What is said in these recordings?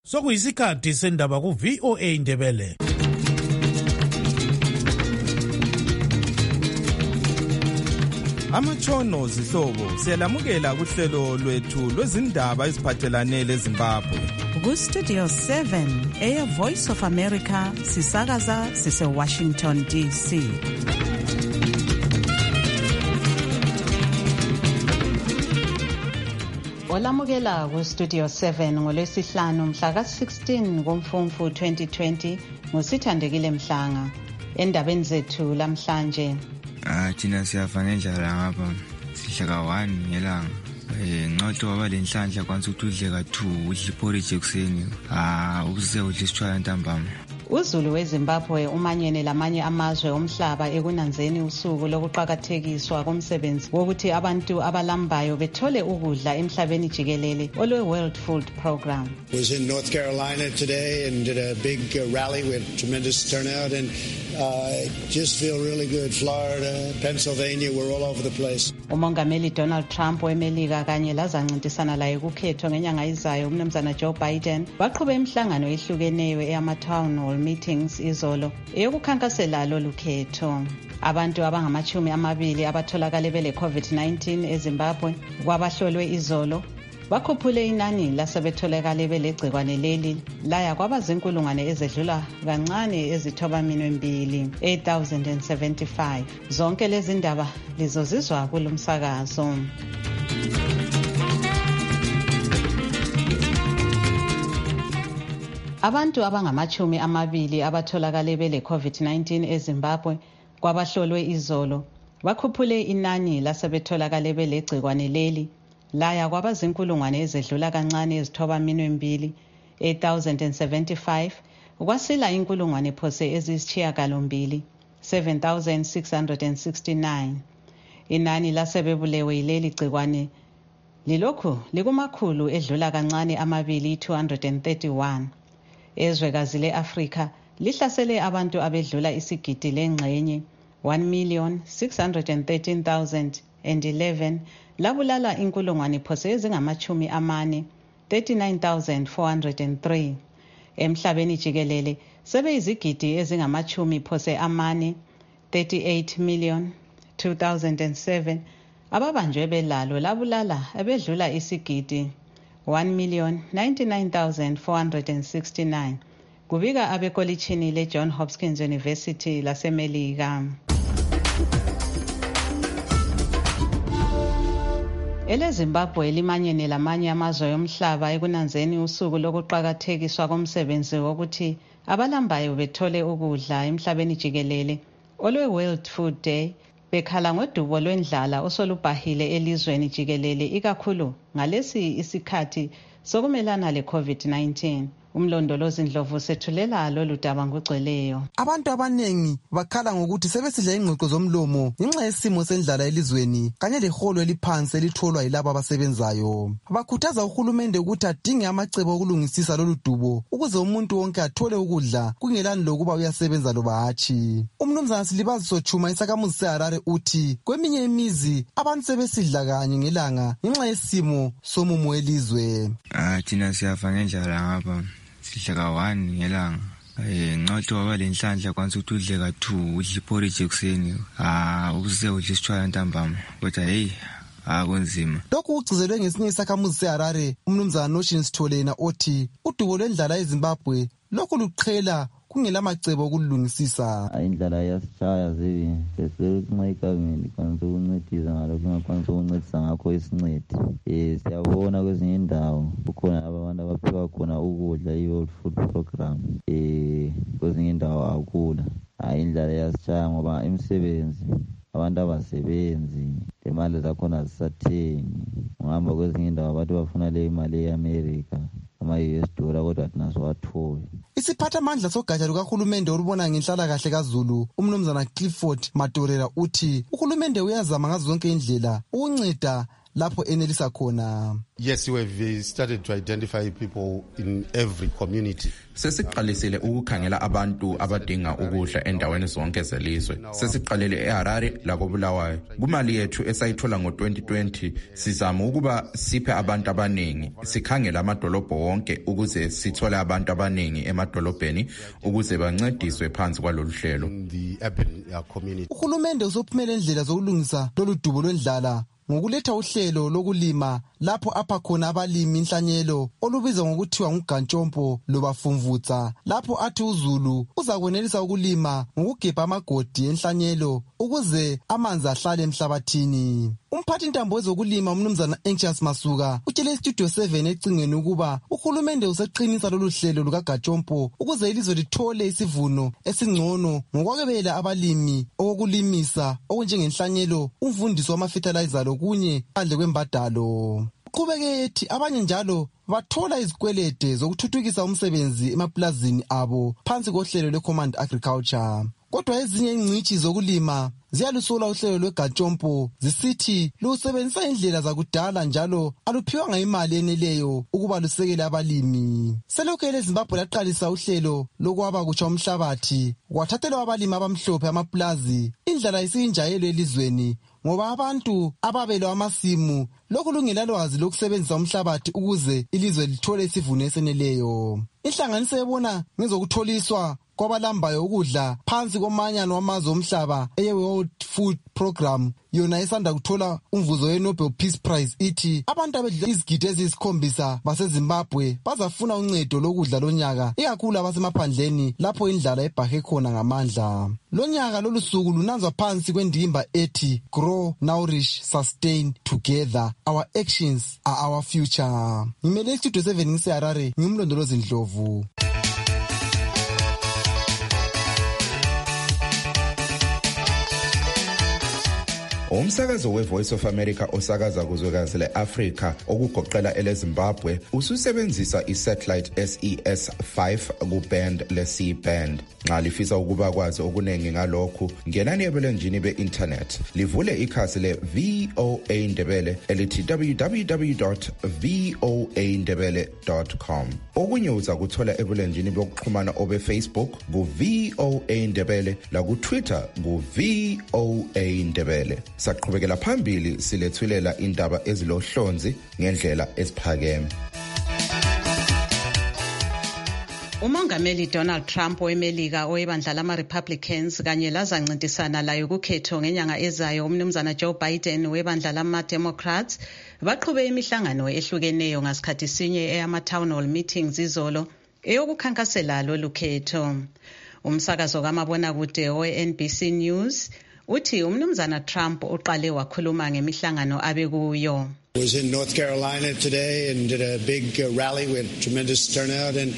Sokuyisikhathi sendaba ku VOA Ndebele. Amatshono zihlobo siyalamukela kuhlelo lwethu lwezindaba eziphathelane leZimbabwe. Ku Studio 7 Air Voice of America sisakaza sise Washington DC. Olamukela ku Studio 7 ngolwesihlanu mhla ka-16 kuMfumfu 2020 ngosithandekile Mhlanga. Endabeni zethu lamhlanje thina siyafa ngendlela ngapha sidla ka-1 ngelanga nqoto waba lenhlanhla kwanza ukuthi udle ka-2 udle iporridge ekuseni ubuse udle isitshwala ntambama. uZulu weZimbabwe umanyene lamanye amazwe omhlaba ekunanzeni usuku lokuqakathekiswa komsebenzi wokuthi abantu abalambayo bethole ukudla emhlabeni jikelele olwe-World Food Program. I was in North Carolina today and did a big rally with tremendous turnout and just feel really good. Florida, Pennsylvania, we're all over the place. Umongameli Donald Trump weMelika kanye lazancintisana laye kukhetho ngenyanga izayo umnumzana Joe Biden baqhube imihlangano ehlukeneyo eyama-town hall meetings izolo eyokukhankasela lolu khetho. Abantu abangama-20 abatholakale bele COVID-19 eZimbabwe kwabahlolwe izolo bakhuphule inani lasebetholakale belegcikwane leli laya kwabazinkulungwane ezedlula kancane ezithobaminwe 8,075. Zonke lezi ndaba lizozizwa kulomsakazo. Abantu abangama-20 abatholakale bele COVID-19 eZimbabwe kwabahlolwe izolo bakhuphule inani lasebetholakale belegcikwane leli laya kwabazinkulungwane ezedlula kancane ezithobaminwe 8,075 kwasila inkulungwane phose eziyisishiyagalombili 7,669. Inani lasebebulewe yileli gcikwane lilokhu likumakhulu edlula kancane 231. Ezwekazi le-Afrika lihlasele abantu abedlula isigidi lengxenye 1,613,011 labulala inkulungwane phose ezingama-40 39,403. Emhlabeni jikelele sebeyizigidi ezingama-10 phose 38,002,007 ababanjwe belalo labulala abedlula isigidi 1,099,469 kubika abekolitshini le-John Hopkins University laseMelika. EleZimbabwe limanyene lamanye amazwe omhlaba ekunanzeni usuku lokuqakathekiswa komsebenzi wokuthi abalambayo bethole ukudla emhlabeni jikelele olwe-World Food Day bekhala ngodubo lwendlala osolubhahile elizweni jikelele ikakhulu ngalesi isikhathi sokumelana le-COVID-19. Umlondolozi Ndlovu sethulela lolu daba ngogcweleyo. Abantu abanengi bakhala ngokuthi sebesidla ingqoqo zomlomo ngenxa yesimo sendlala elizweni kanye leholo eliphansi elitholwa yilabo abasebenzayo. Bakhuthaza uhulumende ukuthi adinge amacebo okulungisisa lolu dubo ukuze umuntu wonke athole ukudla kungelani lokuba uyasebenza loba hatshi. Umnumzana Silibaziso Chuma isakhamuzi seHarare uthi kweminye imizi abantu sebesidla kanye ngelanga ngenxa yesimo somumo elizwe. Thina siyafa ngendlela ngapha sidla ka-1 ngelanga nqoto waba lenhlanhla kwanza ukuthi udle ka-2 udle iporridge ekuseni ubuse udle isitshwala ntambama kodwa kunzima. Lokhu kugcizelwe ngesinye isakhamuzi seHarare umnumzana Noshin Sitholena othi udubo lwendlala eZimbabwe lokhu luqhela kungelamacebo okulungisisa. Indlala yasishaya sesekunxa igovernment kwanza ukuncedisa ngalokho ngakwanisa ukuncedisa ngakho isincedi. Siyabona kwezinye indawo kukhona abantu abaphiwa khona ukudla i-World Food Program. Kwezinye indawo akula. Indlala yasishaya ngoba imisebenzi abantu abasebenzi imali zakhona zisathengi. Ngihamba kwezinye indawo abantu bafuna le imali ye-America ama-US dollar kodwa thina siwatholi. Isiphathamandla sogatsha lukahulumende olubona ngenhlalakahle kaZulu umnumzana Clifford Madorela uthi uhulumende uyazama ngazo zonke indlela ukunceda lapho enelisa khona. Yes, we've started to identify people in every community. Sesiqalisile ukukhangela abantu abadinga ukudla endaweni zonke zelizwe. Sesiqalele eHarare lakobulawayo. Kumali yethu esayithola ngo2020 sizama ukuba siphe abantu abaningi. Sikhangela amadolobho wonke ukuze sithole abantu abaningi emadolobheni ukuze bancediswe phansi kwalolu hlelo. Uhulumende uzophumela indlela zokulungisa lolu dubo lwendlala ngokuletha uhlelo lokulima lapho apha khona abalimi inhlanyelo olubizwa ngokuthiwa ngugantshompo lobafumvutsa lapho athi uZulu uzakwenelisa ukulima ngokugebha amagodi enhlanyelo ukuze amanzi ahlale emhlabathini. Umphathi intambo wezokulima umnumzana Anxious Masuka utshele iStudio 7 ecingweni ukuba uhulumende useqinisa lolu hlelo lukaGatshompo ukuze ilizwe lithole isivuno esingcono ngokwakebela abalimi okulimisa okunjengenhlanyelo, umvundiso wama-fertilizer lokunye phandle kwembadalo. Uqhubeke ethi abanye njalo bathola izikwelede zokuthuthukisa umsebenzi emaplazini abo phansi kohlelo lwe-Command Agriculture. Kodwa ezinye ingcitshi zokulima ziyalusola uhlelo lweGatshompo zisithi lusebenzisa indlela zakudala njalo aluphiwanga imali eneleyo ukuba lusekele abalimi. Selokhu eleZimbabwe laqalisa uhlelo lokwaba kutsha umhlabathi kwathathelwa abalimi abamhlophe amaplazi, indlela isiyinjayelo elizweni ngoba abantu ababelwa amasimu lokhu lungelalwazi lokusebenzisa umhlabathi ukuze ilizwe lithole isivuno eseneleyo. Inhlanganiso ebona ngezokutholiswa kwabalambayo ukudla phansi komanyano wamazwe omhlaba eye-World Food Program yona esanda kuthola umvuzo we-Nobel Peace Prize ithi abantu abedla izigidi eziyisi7 baseZimbabwe bazafuna uncedo lokudla lonyaka, ikakhulu abasemaphandleni lapho indlala ebhahe khona ngamandla. Lonyaka lolu suku lunanzwa phansi kwendimba ethi Grow, Nourish, Sustain Together. Our actions are our future. Ngimele iStudio 7 ngiseHarare, ngimlondolozi Ndlovu. Umsakazo weVoice of America osakaza kuzwekazi leAfrika okugoqela eleZimbabwe ususebenzisa isatellite SES5 kuband le-C-band. Nxa lifisa ukuba kwazi okunengi ngalokhu, ngenani ebulenjini be-internet, livule ikhasi le-VOA Ndebele elithi www.voandebele.com. Okunye uza kuthola ebulenjini bokuxhumana obe-Facebook ku-VOA Ndebele laku-Twitter ku-VOA Ndebele. Saqhubekela phambili silethulela indaba ezilohlonzi ngendlela esiphakeme. Umongameli Donald Trump weMelika owebandla lama-Republicans kanye lazancintisana layo kukhetho ngenyanga ezayo umnumzana Joe Biden webandla lama-Democrats baqhube imihlangano ehlukeneyo ngasikhathi sinye eyama-town hall meetings izolo eyokukhankasela lolu khetho. Umsakazo kamabonakude we-NBC News uthi umnumzana Trump uqale wakhuluma ngemihlangano abekuyo. I was in North Carolina today and did a big rally with tremendous turnout and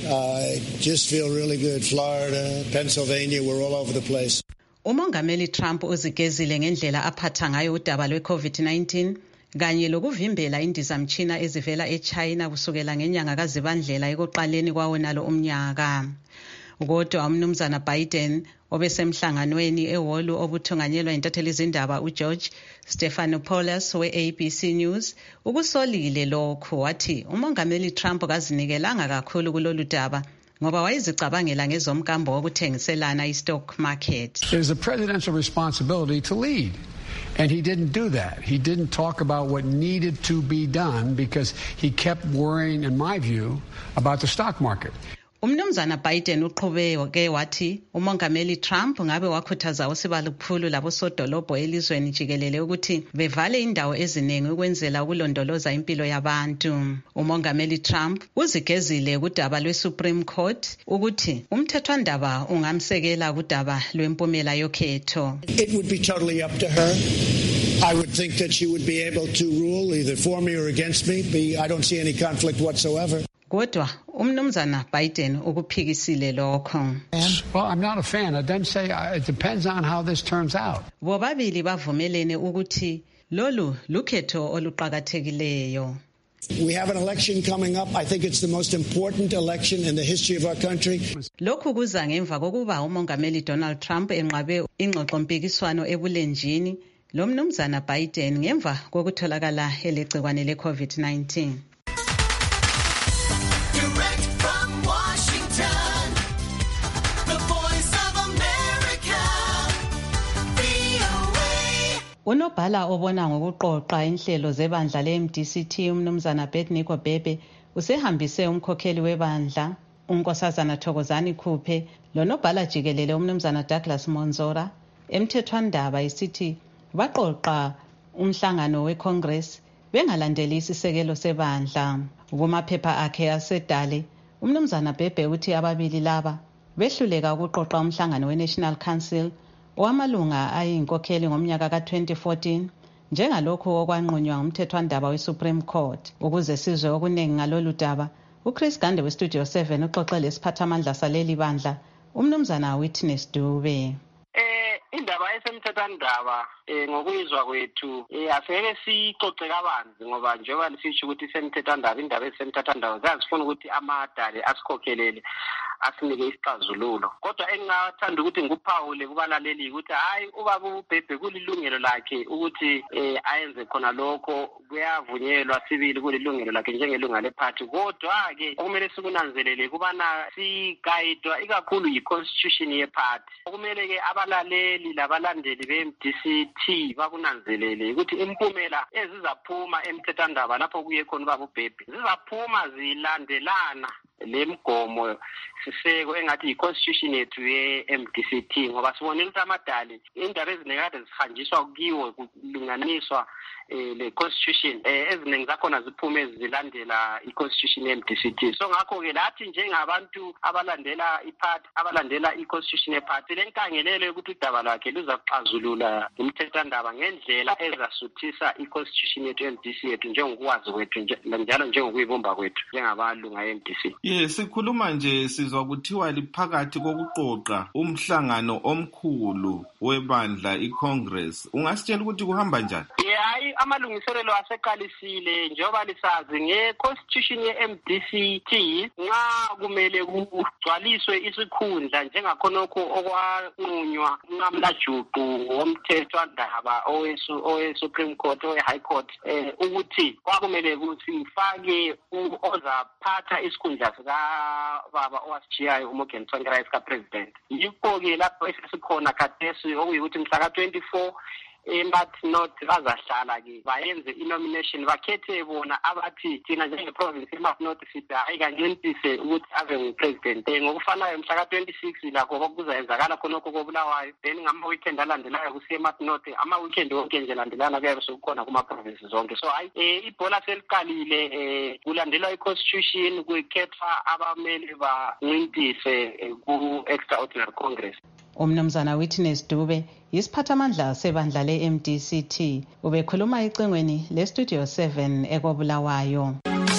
just feel really good. Florida, Pennsylvania, we're all over the place. Umongameli Trump uzigezile ngendlela aphatha ngayo udaba lwe-COVID-19 kanye lokuvimbela indizamtshina ezivela eChina kusukela ngenyanga kaZibandlela ekuqaleni kwawonalo umnyaka. Kodwa umnumzana Biden obesemhlanganweni ehholo obuthunganyelwa intatheli izindaba uGeorge Stephanopoulos we-ABC News ukusolile lokho, wathi umongameli Trump kazinikelanga kakhulu kulolu daba ngoba wayezicabangela ngezomkambo wokuthengiselana i-stock market. It is a presidential responsibility to lead. And he didn't do that. He didn't talk about what needed to be done because he kept worrying, in my view, about the stock market. Umnumzana Biden uqhubeke wathi umongameli Trump ngabe wakhuthaza usibalukhulu labosodolobho elizweni jikelele ukuthi bevale indawo eziningi ukwenzela ukulondoloza impilo yabantu. Umongameli Trump uzigezile kudaba lwe-Supreme Court ukuthi umthethwandaba ungamsekela kudaba lwempumela yokhetho. It would be totally up to her. I would think that she would be able to rule either for me or against me. I don't see any conflict whatsoever. Kodwa umnumzana Biden ukuphikisile lokho. Well, I'm not a fan. I then say it depends on how this turns out. Bobabili bavumelene ukuthi lolu lukhetho oluqhakathekileyo. We have an election coming up. I think it's the most important election in the history of our country. Lokhu kuza ngemva kokuba umongameli Donald Trump enqabe ingxoxompikiswano ebulenjini lo mnumzana Biden ngemva kokutholakala elegcikwane le-COVID-19. Unobhala obona ngokuqoqa inhlelo zebandla le-MDCT umnumzana Abednego Bebe usehambise umkhokheli webandla unkosazana Thokozani Khuphe lonobhala jikelele umnumzana Douglas Monzora emthethwandaba isithi baqoqa umhlangano weCongress bengalandeli isisekelo sebandla. Kumaphepha akhe asedale umnumzana Bebe uthi ababili laba behluleka ukuqoqa umhlangano weNational Council owamalunga ayinkokheli ngomnyaka ka-2014 njengalokhu okwanqunywa ngumthethwandaba we-Supreme Court. Ukuze sizwe okuningi ngalolu daba, uChris Gande weStudio 7 uxoxe lesiphathamandla saleli bandla umnumzana Witness Dube. Indaba esemthethwandaba ngokuyizwa kwethu aseke sixoxe kabanzi ngoba njengoba lisisho ukuthi isemthethwandaba indaba esemthethwandaba zazifuna ukuthi amadale asikhokhelele asinike isixazululo. Kodwa engingathanda ukuthi ngikuphawule kubalaleli ukuthi hayi ubaba uBhebhe kulilungelo lakhe ukuthi ayenze khona lokho, kuyavunyelwa sibili kulilungelo lakhe njengelunga lephathi. Kodwa-ke okumele sikunanzelele kubana sigayidwa ikakhulu yi-constitution yephathi. Okumele-ke abalaleli labalandeli be-MDCT bakunanzelele ukuthi impumela ezizaphuma emthethwandaba lapho kuye khona ubaba uBhebhe zizaphuma zilandelana lemigomo siseko engathi yi-constitution yethu ye-MDCT ngoba sibonile ukuthi amadali indaba ezinekade zihanjiswa kiwo kulinganiswa le-constitution eziningi zakhona ziphume zilandela i-constitution ye-MDCT. So ngakho-ke lathi njengabantu abalandela iphathi abalandela i-constitution yephathi lenkangelelo yokuthi udaba lwakhe luzaxazulula imithethwandaba ngendlela ezasuthisa i-constitution yethu ye-MDC yethu njengokwazi kwethu njalo njengokuyibumba kwethu njengabalunga e-MDC. Sikhuluma nje sizwa kuthiwa liphakathi kokuqoqa umhlangano omkhulu webandla iCongress. Ungasitshela ukuthi kuhamba njani? Hayi amalungiselelo aseqalisile njengoba lisazi nge-constitution ye-MDCT nxa kumele kugcwaliswe isikhundla njengakhonokho okwanqunywa uNqamlajuqu ngomthethwandaba owe-Supreme Court owe-High Court ukuthi kwakumele ukuthi fake ozaphatha isikhundla sikababa owasijiyayo uMorgan Tsvangirai sika-president. Yikho-ke lapho esesikhona khathesi okuyikuthi mhla ka-24 eMartinot bazahlala-ke bayenze i-nomination bakhethe bona abathi thina njenge-province eMartinot sithi hayi kanjentise ukuthi abe ngu-president. Ngokufanayo mhla ka-26 lakho kuzayenzakala khonokho koBulawayo, then ngama-weekend alandelayo kuseMartinot, ama-weekend wonke nje landelana kuyabe sekukhona kuma-province zonke. So hayi ibhola seliqalile, kulandelwa i-constitution, kukhethwa abamele bancintise ku-extraordinary congress. Umnumzana Witness Dube yisiphathamandla sebandla le-MDCT ubekhuluma ecingweni leStudio 7 ekobulawayo.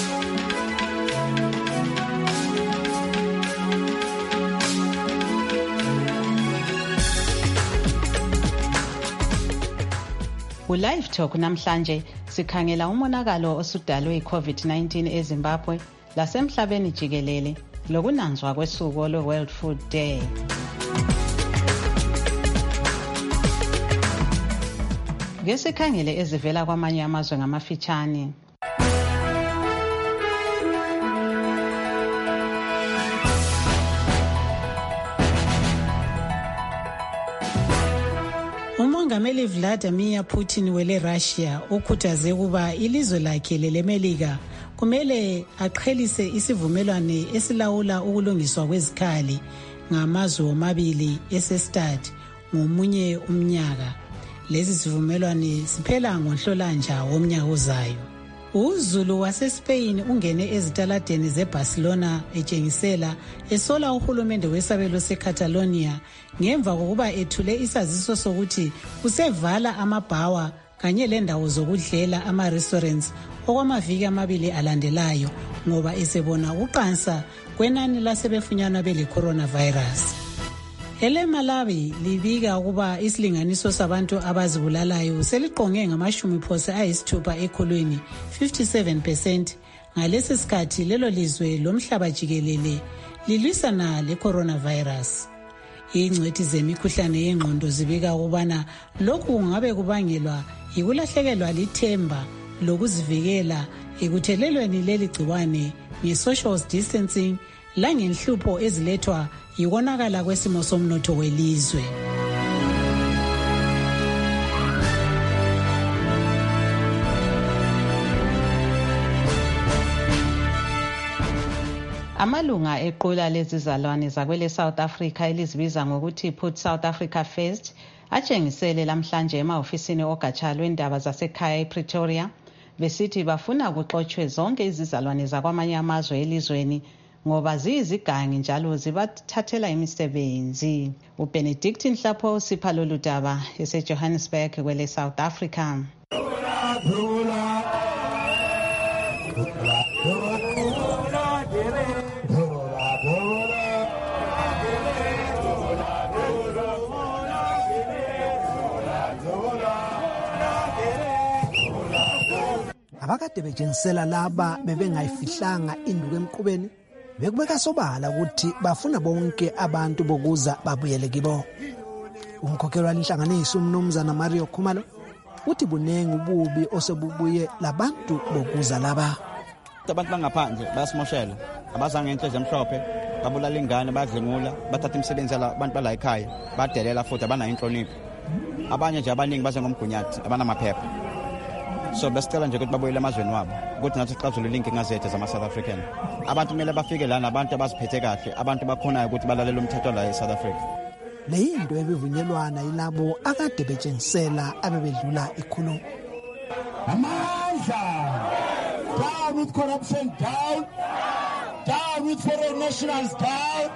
Ku-Live Talk namhlanje sikhangela umonakalo osudalwe yi-COVID-19 eZimbabwe lasemhlabeni jikelele lokunanzwa kwesuku lwe-World Food Day. Ngesikhangele ezivela kwamanye amazwe ngamafitshane. Umongameli Vladimir Putin wele Russia ukhuthaze kuba ilizwe lakhe lelemelika kumele aqhelise isivumelwano esilawula ukulungiswa kwezikhali ngamazwe omabili eseStad ngomunye umnyaka. Lezi sivumelwano siphela ngoNhlolanja womnyaka ozayo. UZulu waseSpain ungene ezitaladeni zeBarcelona etshengisela esola uhulumende wesabelo seCatalonia ngemva kokuba ethule isaziso sokuthi usevala amabhawa kanye lendawo zokudlela ama-restaurants okwamaviki amabili alandelayo ngoba esebona uqansa kwenani lasebefunyanwa bele-coronavirus. EleMalawi libika ukuba isilinganiso sabantu abazibulalayo seliqonge ngama-60 ekhulwini 57%. Ngalesi sikhathi lelo lizwe lomhlaba jikelele lilwisana le-coronavirus. ingcwethi zemikhuhlane yengqondo zibika ukubana lokhu kungabe kubangelwa yikulahlekelwa lithemba lokuzivikela ekuthelelweni leli gciwane nge-social distancing langenhlupho ezilethwa yikonakala kwesimo somnotho welizwe. Amalunga equla lezizalwane zakwele South Africa elizibiza ngokuthi Put South Africa First atshengisele lamhlanje emahofisini ogatsha lwendaba zasekhaya ePretoria besithi bafuna kuxotshwe zonke izizalwane zakwamanye amazwe elizweni ngoba ziyizigangi njalo zibathathela imisebenzi. uBenedict Nhlapho sipha lolu daba eseJohannesburg kwele South Africa. Abakade betshengisela laba bebengayifihlanga induku emqubeni bekubeka sobala ukuthi bafuna bonke abantu bokuza babuyele kibo. Umkhokheli walenhlanganiso umnumzana Mario Khumalo uthi bunengi ububi osebubuye labantu bokuza laba. Abantu bangaphandle basimoshela abazange inhle zemhlophe babulala ingane badlengula bathatha imisebenzi yala abantu bala ekhaya badelela futhi abanayo inhlonipho. Abanye nje abaningi baze ngomgunyathi abanamaphepha. So besicela nje ukuthi babuyele emazweni wabo ukuthi nathi sixazulule inkinga zethu zama-South African. Abantu kumele bafike lana abantu abaziphethe kahle abantu bakhonayo ukuthi balalele umthetho la eSouth Africa. Le yinto ebivunyelwana yilabo akade betshengisela abebedlula ikhulu. Amandla! Down with corruption, down! Down with foreign nationals, down!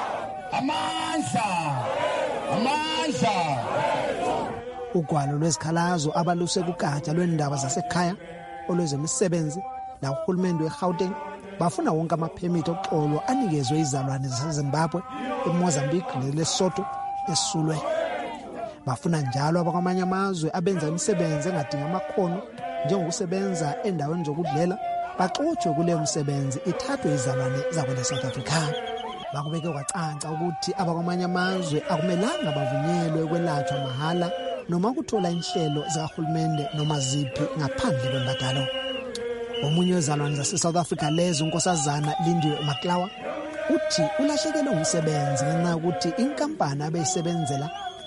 Amandla! Amandla! Ugwalo lwezikhalazo abaluse kugatsha lwendaba zasekhaya olwezemisebenzi la uhulumende weGauteng bafuna wonke amaphemiti oxolo anikezwe izalwane zaseZimbabwe, eMozambique neLesotho esulwe. Bafuna njalo abakwamanye amazwe abenza imisebenzi engadinga amakhono njengokusebenza endaweni zokudlela baxotshwe kuleyo misebenzi ithathwe izalwane zakwele South Africa. Bakubeke kwacanca ukuthi abakwamanye amazwe akumelanga bavunyelwe ukwelatshwa mahala noma ukuthola inhlelo zikahulumende noma ziphi ngaphandle kwembadalo. Omunye wezalwane zase-South Africa lezo unkosazana Lindiwe Maklawa uthi ulahlekelwe umsebenzi ngenxa yokuthi inkampani abeyisebenzela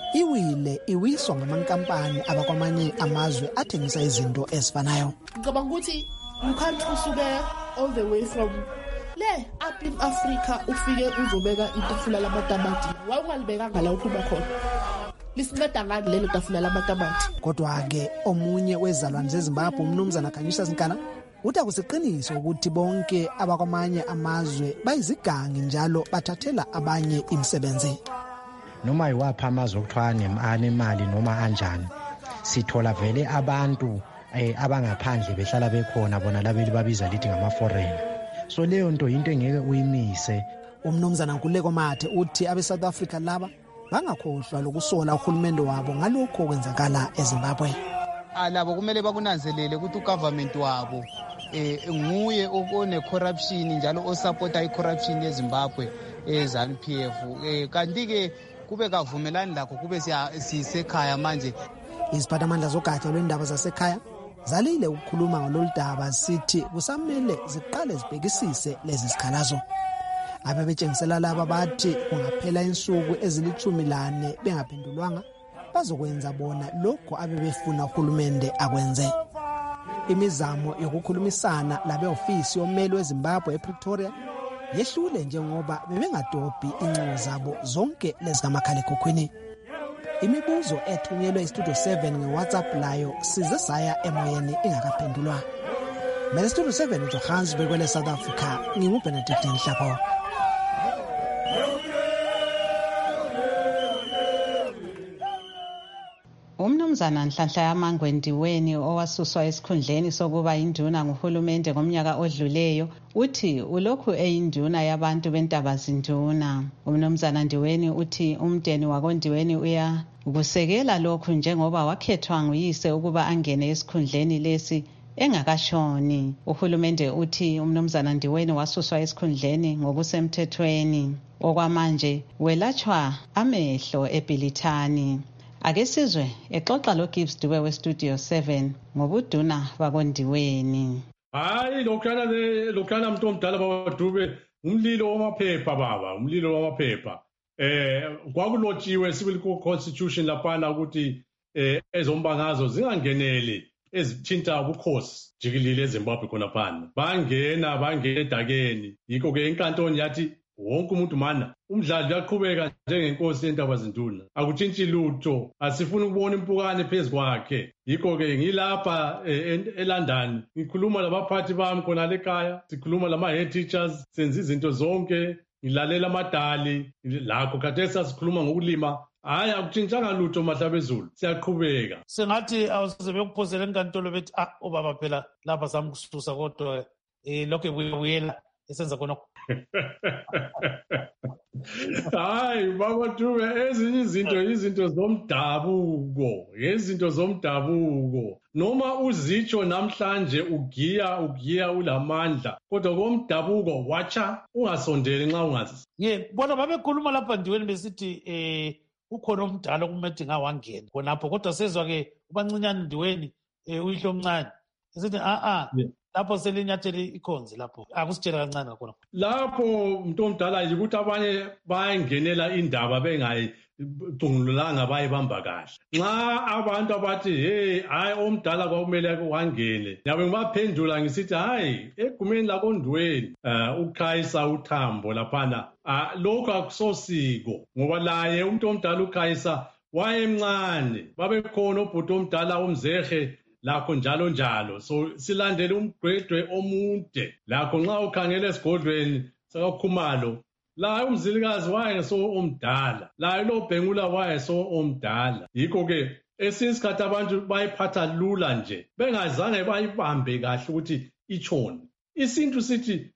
iwiswa ngamankampani abakwamanye amazwe athengisa izinto ezifanayo. Ngicabanga ukuthi you can't usuke all the way from le up in Africa ufike uzobeka itafula lamatamati wawungalibekanga la uphuma khona. Lisinceda ngani lelo tafula lamatamati? Kodwa-ke omunye wezalwane zeZimbabwe umnumzana Khanyisa Zinkana uthi akusiqiniso ukuthi bonke abakwamanye amazwe bayizigangi njalo bathathela abanye imisebenzi. Noma yiwapha amazwe okuthiwa anemali noma anjani sithola vele abantu abangaphandle behlala bekhona bona labeli babiza lithi ngama-foreign. So leyo nto into engeke uyimise. Umnumzana Nkululeko Mathe uthi abe-South Africa laba bangakhohlwa lokusola uhulumende wabo ngalokho okwenzakala eZimbabwe. Labo kumele bakunanzelele ukuthi ugovernment wabo nguye one-corruption njalo osupporta i-corruption yeZimbabwe eZANU-PF. Kanti-ke kube kavumelani lakho kube sisekhaya manje. Iziphathamandla zogatsha lwendaba zasekhaya zalile ukukhuluma ngalolu daba sithi kusamele ziqale zibhekisise lezi zikhalazo. Abebetshengisela laba bathi kungaphela insuku ezili-14 bengaphendulwanga bazokwenza bona lokho abebefuna uhulumende akwenze. Imizamo yokukhulumisana labe-ofisi yommeli weZimbabwe ePretoria yehlule njengoba bebengadobhi incingo zabo zonke lezi kamakhalekhukhwini. Imibuzo ethunyelwe iStudio 7 ngeWhatsApp layo size saya emoyeni ingakaphendulwa. Mina Studio 7 eJohannesburg kwele South Africa nginguBenedict Nhlapho. Umnumzana Nhlanhla Yamangwe Ndiweni owasuswa esikhundleni sokuba induna nguhulumende ngomnyaka odluleyo uthi ulokhu eyinduna yabantu bentabazinduna. Umnumzana Ndiweni uthi umndeni wakondiweni uya ukusekela lokhu njengoba wakhethwa nguyise ukuba angene esikhundleni lesi engakashoni. Uhulumende uthi umnumzana Ndiweni wasuswa esikhundleni ngokusemthethweni. Okwamanje welatshwa amehlo eBhilithani. Ake sizwe exoxa loGibbs Dube weStudio 7 ngobuduna bakondiweni. Hayi lokhana mntu omdala baba Dube umlilo wamaphepha baba, umlilo wamaphepha. Kwakulotshiwe civil constitution laphana ukuthi ezombangazo zingangeneli ezithinta ubukhosi jikelele eZimbabwe khona phana. Bangena edakeni. Yikho ke inkantolo yathi wonke umuntu mana umdlalo uyaqhubeka njengenkosi yentaba zinduna. Akutshintshi lutho. Asifuni ukubona impukane phezukwakhe. Yikho ke ngilapha eLondon ngikhuluma labaphathi bami khona lekhaya. Sikhuluma lama head teachers, senza izinto zonke. Ngilalela amadali lakho khathesi sikhuluma ngokulima. Hayi akutshintshanga lutho mahlabezulu. Siyaqhubeka. Sengathi awusize bekuphosela enkantolo bethi ubaba phela lapha samkususa kodwa lokho buyela esenza khona. Hayi baba Dube ezinye izinto zomdabuko noma uzitsho namhlanje ugiya ulamandla kodwa komdabuko wacha ungasondeli nxa ungazi. Bona babekhuluma lapha Ndiweni besithi ukhona omdala okumethi ngawangena khonapho kodwa sezwa ke ubancinyane Ndiweni uyihlo omncane esithi lapho selinyathele ikhonzi lapho akusitshela kancane kakhona. Lapho umuntu omdala ukuthi abanye bayangenela indaba bengayicungululanga bayibamba kahle. Nxa abantu abathi hayi omdala kwakumele wangene yabe ngibaphendula ngisithi hayi egumeni lakondiweni ukhayisa uthambo laphana lokho akusosiko ngoba laye umuntu omdala ukhayisa wayemncane babekhona obhuti omdala omzehe lakho njalo so silandele umgwedwe omude lakho nxa ukhangela esigodlweni sakaKhumalo la umzilikazi wayeso omdala la lo Bhengula wayeso omdala. Yikho ke esinsikhathi abantu bayiphatha lula nje bengazange bayibambe kahle ukuthi ichone. Isintu sithi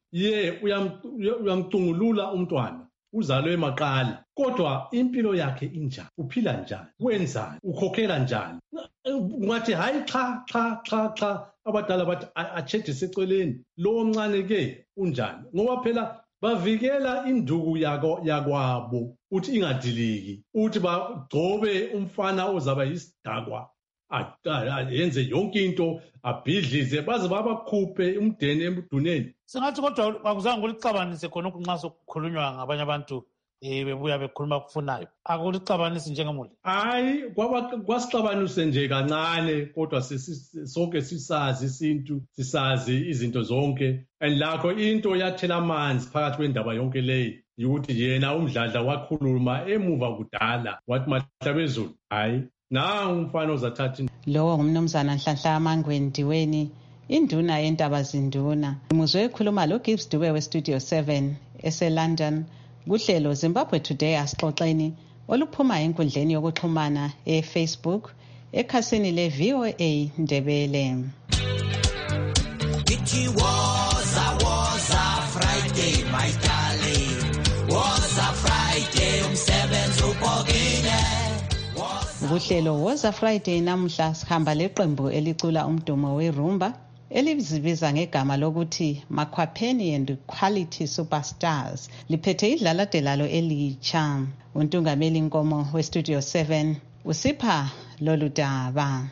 uyamcungulula umntwana uzalwe emaqala kodwa impilo yakhe injani, uphila njani, wenzani, ukhokhela njani. Ungathi hayi cha abadala bathi achethe seceleni lo omncane ke unjani ngoba phela bavikela induku yakwabo uthi ingadiliki uthi bagcobe umfana ozaba yisidakwa yenze yonke into abhidlize baze babakhuphe umdeni emduneni. Sengathi kodwa akuzange kulixabanise khona nxa sokukhulunywa ngabanye abantu bebuya bekhuluma kufunayo akulixabanisi njengemuli. Hayi kwasixabanise nje kancane kodwa sonke sisazi isintu sisazi izinto zonke lakho into yathela amanzi phakathi kwendaba yonke leyi ukuthi yena umdladla wakhuluma emuva kudala wathi mahlabezulu hayi umfana uzathatha. Lowo ngumnumzana Nhlanhla Amangweni Ndiweni induna yentaba zinduna. Muzwe ekhuluma loGibbs Dube weStudio 7 eseLondon kuhlelo Zimbabwe Today asixoxeni oluphuma enkundleni yokuxhumana eFacebook ekhasini leVOA Ndebele. It was a Friday my darling, was a Friday umsebenzi ubhokile. Kuhlelo was a Friday namhla sihamba leqembu elicula umdumo werumba elizibiza ngegama lokuthi Makhwapheni and Quality Superstars liphethe idlalade lalo elitsha. Untungameli Nkomo weStudio 7 usipha lolu daba.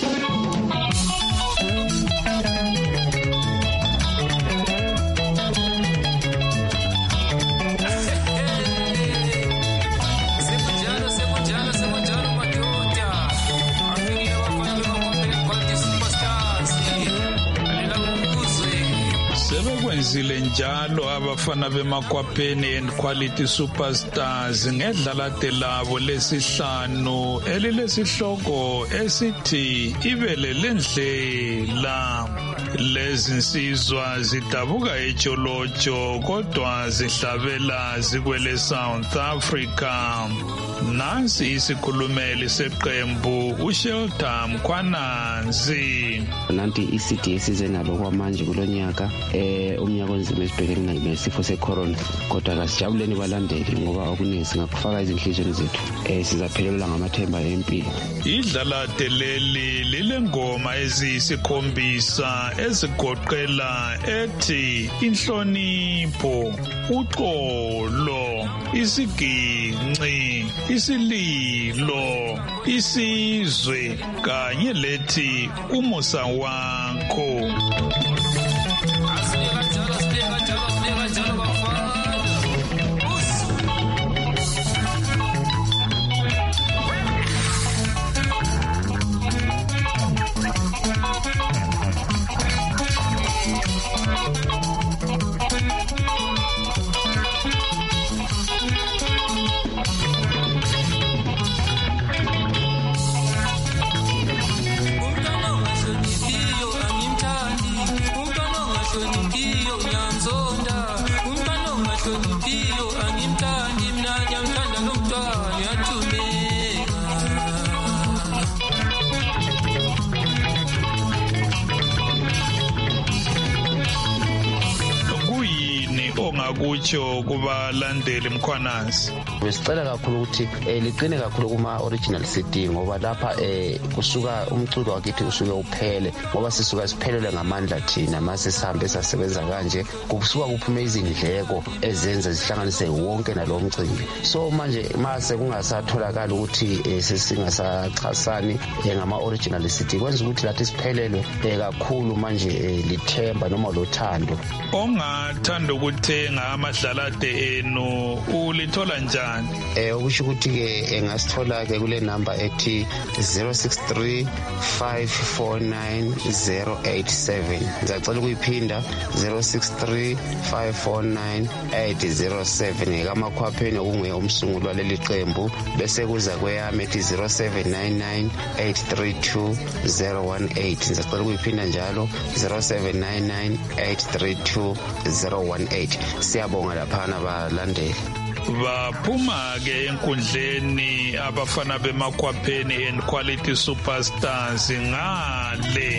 Sebekwenzile njalo abafana beMakhwapheni and Quality Superstars ngedlalade labo lesihlanu elilesihloko esithi ibele lendlela. Lezi nsizwa zidabuka eJolotsho kodwa zihlabela zikwele South Africa. Nansi isikhulumeli seqembu uShelter Mkhwananzi. Nanti i-CDS izenalo kwamanje kulonyaka umnyaka onzima esibhekene nesifo secorona, kodwa kasijabuleni balandeli ngoba okuningi singakufaka ezinhlizweni zethu sizaphelelwa ngamathemba empilo. Idlalade leli lilengoma eziyisikhombisa ezigoqela ethi inhlonipho, uxolo, isiginci, isililo, isizwe kanye lethi umusa wakho. Kutsho kubalandeli Mkhwananzi. Besicela kakhulu ukuthi liqine kakhulu kuma original CD ngoba lapha kusuka umculo wakithi usuke uphele ngoba sisuka siphelele ngamandla thina mase sihambe sasebenza kanje kusuka kuphume izindleko ezenza zihlanganise wonke nalo mcimbi. So manje mase kungasatholakala ukuthi sesingasachasani ngama original CD kwenza ukuthi lathi siphelelwe kakhulu manje lithemba noma lothando. Ongathanda ukuthenga amadlalade enu ulithola njani? Okusho ukuthi ke engasithola ke kule number ethi 063 549 087. Ngicela ukuyiphinda 063 549 807 ngamakhwapheni okunguye umsunguli waleli qembu bese kuza kweyami ethi 0799 832 018. Ngicela ukuyiphinda njalo 0799 832 018. Siyabonga laphana balandeli. Baphuma ke enkundleni abafana bemakhwapheni and quality superstars ngale.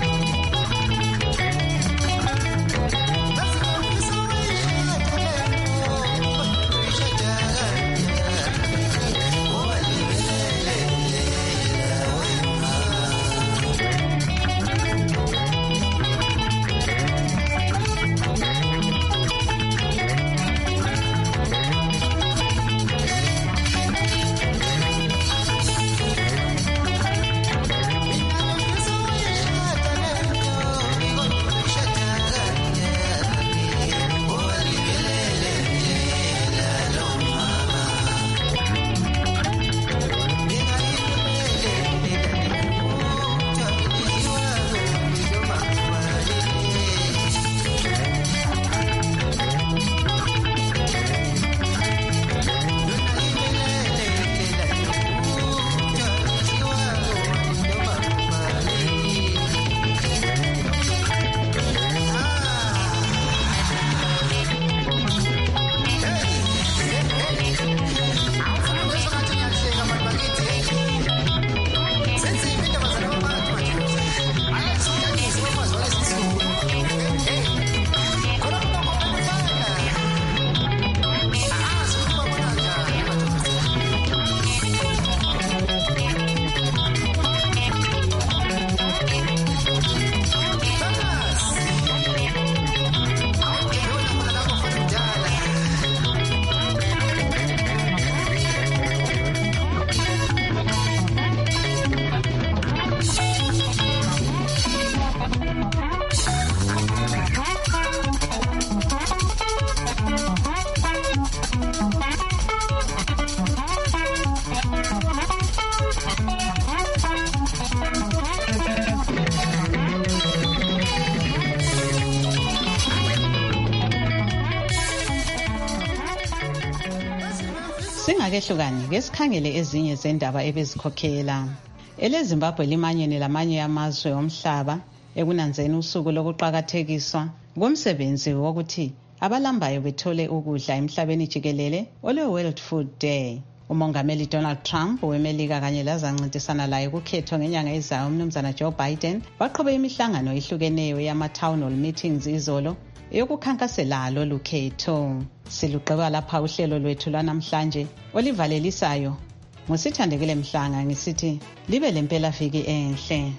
Singakehlukani ke sikhangele ezinye zendaba ebezikhokhela. EleZimbabwe limanyene lamanye amazwe omhlaba ekunanzeni usuku lokuqhakathekiswa komsebenzi wokuthi abalambayo bethole ukudla emhlabeni jikelele ole World Food Day. Umongameli Donald Trump weMelika kanye lazancintisana laye kukhetho ngenyanga ezayo umnumzana Joe Biden baqhube imihlangano ehlukeneyo yama-town hall meetings izolo eyokukhankasela lolu khetho. Siluqeba lapha uhlelo lwethu lwanamhlanje olivalelisayo ngusithandekile Mhlanga ngisithi libe lempela viki enhle.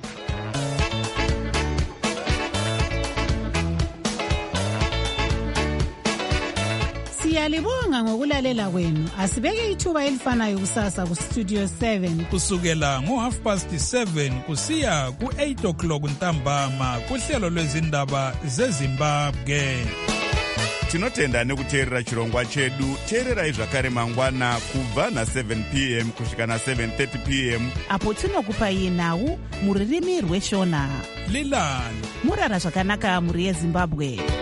Siyalibonga ngokulalela kwenu. Asibeke ithuba elifanayo kusasa ku Studio 7 kusukela ngo7:30 kusiya ku8 o'clock ntambama kuhlelo lwezindaba zeZimbabwe. Tinotenda nekuteerera chirongwa chedu. Teererai zvakare mangwana kubva na7 p.m. kusvika na7:30 p.m. apo tinokupai nhau muririmi rweshona. Lilani murara zvakanaka muri yeZimbabwe.